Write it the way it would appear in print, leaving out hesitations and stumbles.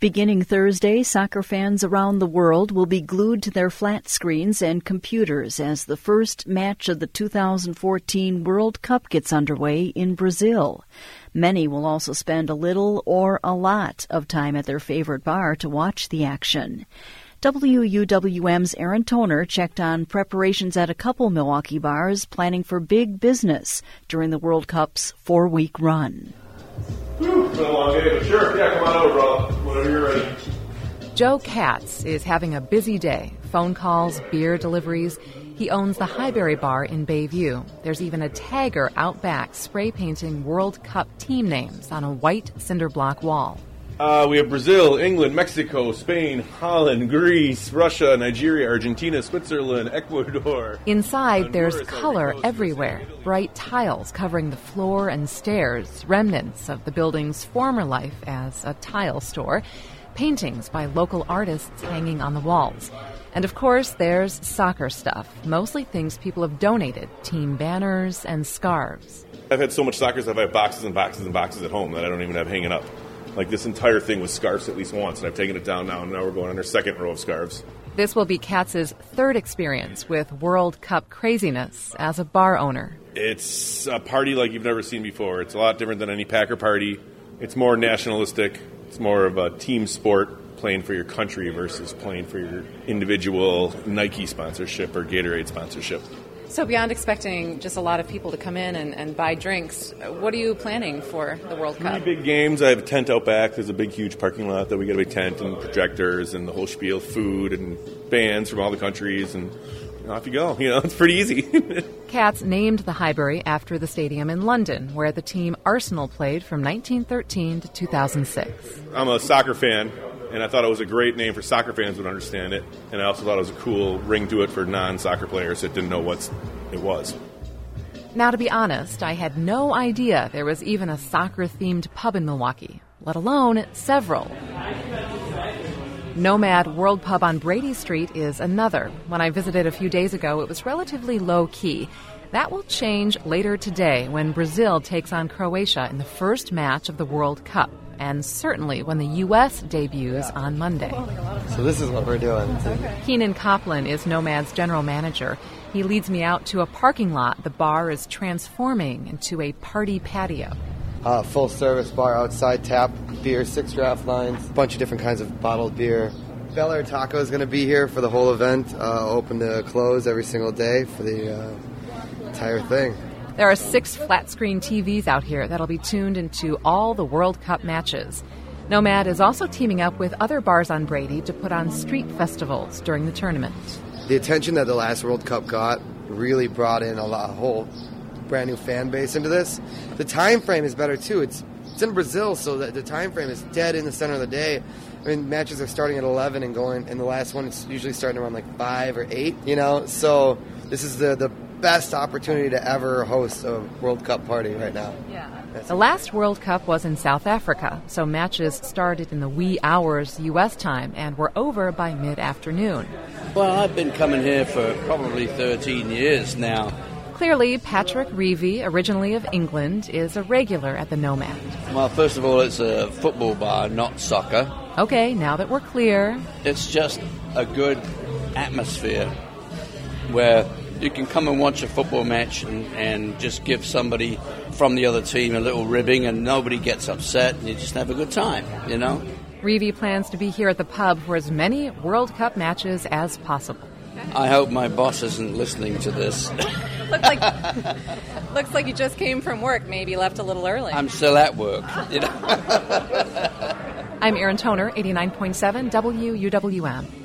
Beginning Thursday, soccer fans around the world will be glued to their flat screens and computers as the first match of the 2014 World Cup gets underway in Brazil. Many will also spend a little or a lot of time at their favorite bar to watch the action. WUWM's Aaron Toner checked on preparations at a couple Milwaukee bars planning for big business during the World Cup's 4-week run. It's been a long day, but sure. Yeah, come on over, bro. Whenever you're ready. Joe Katz is having a busy day. Phone calls, beer deliveries. He owns the Highbury Bar in Bayview. There's even a tagger out back spray painting World Cup team names on a white cinder block wall. We have Brazil, England, Mexico, Spain, Holland, Greece, Russia, Nigeria, Argentina, Switzerland, Ecuador. Inside, there's color everywhere. Bright tiles covering the floor and stairs, remnants of the building's former life as a tile store, paintings by local artists hanging on the walls. And of course, there's soccer stuff, mostly things people have donated, team banners and scarves. I've had so much soccer stuff, I have boxes and boxes and boxes at home that I don't even have hanging up. Like, this entire thing was scarves at least once, and I've taken it down now, and now we're going on our second row of scarves. This will be Katz's third experience with World Cup craziness as a bar owner. It's a party like you've never seen before. It's a lot different than any Packer party. It's more nationalistic. It's more of a team sport, playing for your country versus playing for your individual Nike sponsorship or Gatorade sponsorship. So beyond expecting just a lot of people to come in and buy drinks, what are you planning for the World Cup? 3 big games. I have a tent out back. There's a big, huge parking lot that we get a big tent and projectors and the whole spiel, food and bands from all the countries, and off you go. It's pretty easy. Katz named the Highbury after the stadium in London, where the team Arsenal played from 1913 to 2006. I'm a soccer fan, and I thought it was a great name for soccer fans who would understand it. And I also thought it was a cool ring to it for non-soccer players that didn't know what it was. Now, to be honest, I had no idea there was even a soccer-themed pub in Milwaukee, let alone several. Nomad World Pub on Brady Street is another. When I visited a few days ago, it was relatively low-key. That will change later today when Brazil takes on Croatia in the first match of the World Cup, and certainly when the U.S. debuts on Monday. So this is what we're doing. Keenan Coplin is Nomad's general manager. He leads me out to a parking lot the bar is transforming into a party patio. Full-service bar, outside tap, beer, 6 draft lines, a bunch of different kinds of bottled beer. Bel Air Taco is going to be here for the whole event, open to close every single day for the entire thing. There are 6 flat-screen TVs out here that'll be tuned into all the World Cup matches. Nomad is also teaming up with other bars on Brady to put on street festivals during the tournament. The attention that the last World Cup got really brought in a whole brand new fan base into this. The time frame is better too. It's in Brazil, so the time frame is dead in the center of the day. I mean, matches are starting at 11 and going, and the last one is usually starting around like 5 or 8. So this is the best opportunity to ever host a World Cup party right now. Yeah. The last World Cup was in South Africa, so matches started in the wee hours U.S. time and were over by mid-afternoon. Well, I've been coming here for probably 13 years now. Clearly, Patrick Reevy, originally of England, is a regular at the Nomad. Well, first of all, it's a football bar, not soccer. Okay, now that we're clear. It's just a good atmosphere where you can come and watch a football match and just give somebody from the other team a little ribbing and nobody gets upset and you just have a good time, Reevy plans to be here at the pub for as many World Cup matches as possible. I hope my boss isn't listening to this. Looks like you just came from work, maybe left a little early. I'm still at work. I'm Aaron Toner, 89.7 WUWM.